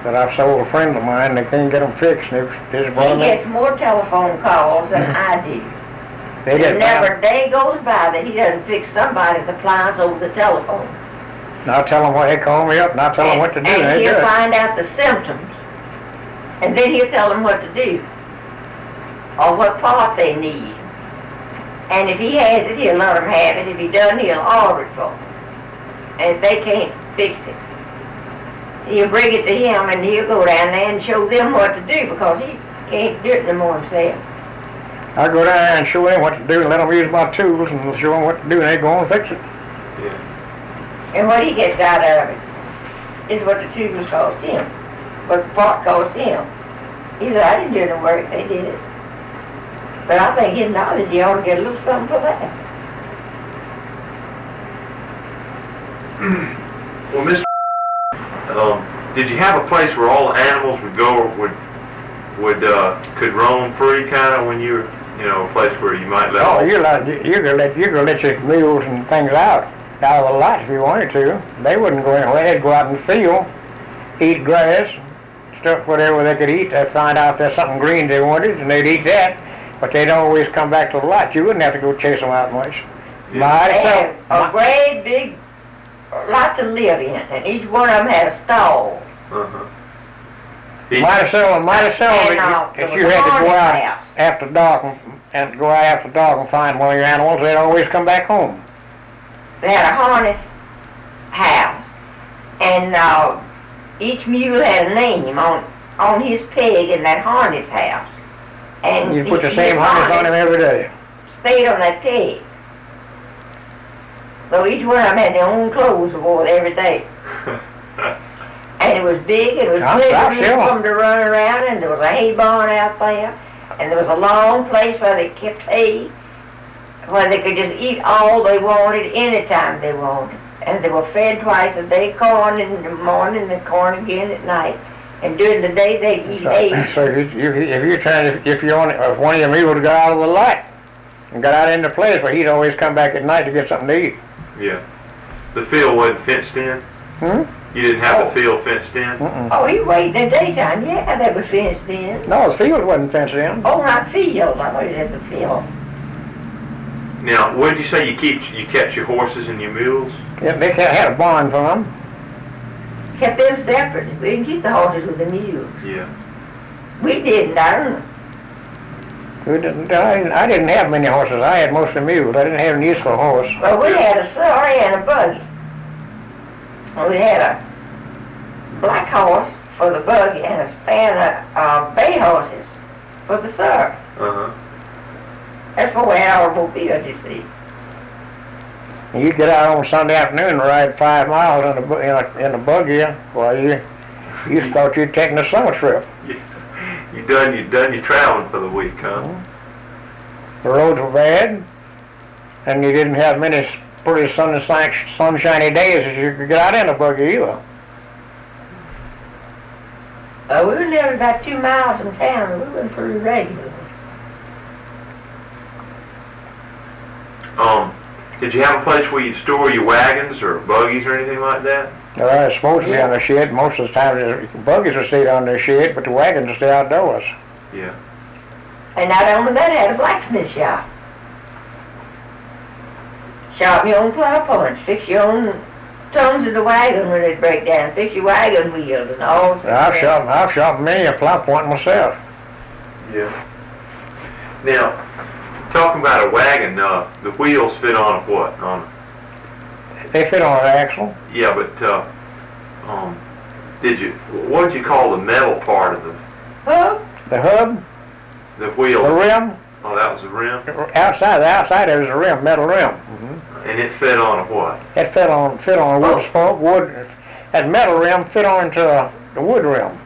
that I've sold a friend of mine. They can't get them fixed. And they just brought them He in. gets more telephone calls than I do. They There did. never a day goes by that he doesn't fix somebody's appliance over the telephone. And I'll tell them what they call me up, and I'll tell them what to do. And They do he'll it. find out the symptoms, and then he'll tell them what to do, or what part they need. And if he has it, he'll let them have it. If he doesn't, he'll order it for them. And if they can't fix it, he'll bring it to him, and he'll go down there and show them what to do, because he can't do it no more himself. I go down there and show them what to do and let them use my tools and show them what to do, and they go on and fix it. Yeah. And what he gets out of it is what the tools cost him, what the part cost him. He said, I didn't do the work, they did it. But I think his knowledge, he ought to get a little something for that. Well, Mr. Did you have a place where all the animals would go, or could roam free, kind of, when you were, a place where you might let? Oh, you could let your mules and things out of the lot if you wanted to. They wouldn't go anywhere. They'd go out in the field, eat grass, stuff whatever they could eat. They'd find out if there's something green they wanted, and they'd eat that. But they'd always come back to the lot. You wouldn't have to go chase them out much. Yeah. They had a great big lot to live in, and each one of them had a stall. Uh-huh. Might have seldom if you had to go out after dark and go out after dark and find one of your animals, they'd always come back home. They had a harness house, and each mule had a name on his peg in that harness house. And You put the same harness on him every day. Stayed on that peg. So each one of them had their own clothes to wear every day. And it was big, and it was plenty for them to run around, and there was a hay barn out there, and there was a long place where they kept hay, where they could just eat all they wanted anytime they wanted. And they were fed twice a day, corn in the morning and corn again at night. And during the day they'd eat hay. So if one of your mules got out of the lot and got out into place, well, he'd always come back at night to get something to eat. Yeah. The field wasn't fenced in? You didn't have the field fenced in? Oh, he waited in the daytime. Yeah, they were fenced in. No, the field wasn't fenced in. Oh, not fields. I waited at the field. Now, what did you say you kept your horses and your mules? Yeah, they had a barn for them. Kept them separate. We didn't keep the horses with the mules. Yeah. We didn't. I don't know. I didn't have many horses. I had most of the mules. I didn't have any use for a horse. Well, we had a surrey and a buggy. We had a black horse for the buggy and a span of bay horses for the surrey. Uh-huh. That's what we had automobiles, you see. You get out on Sunday afternoon and ride 5 miles in a buggy. Well, you thought you'd taken a summer trip. You done your traveling for the week, huh? The roads were bad, and you didn't have many pretty sunshiny days as you could get out in a buggy either. We were living about 2 miles from town, and we were pretty regular. Did you have a place where you'd store your wagons or buggies or anything like that? Well, it's supposed to be on the shed. Most of the time, the buggies will stay on their shed, but the wagons will stay outdoors. Yeah. And not only that, I had a blacksmith shop. Sharpen your own plow points, fix your own tongues of the wagon when it break down, fix your wagon wheels and all. I've sharpened many a plow point myself. Yeah. Now, talking about a wagon, the wheels fit on what? They fit on an axle. Yeah, but what did you call the metal part of the hub? The hub. The wheel. The rim. Oh, that was the rim. The outside there was a rim, metal rim. And it fit on a what? It fit on a wood spoke. That metal rim fit onto the wood rim.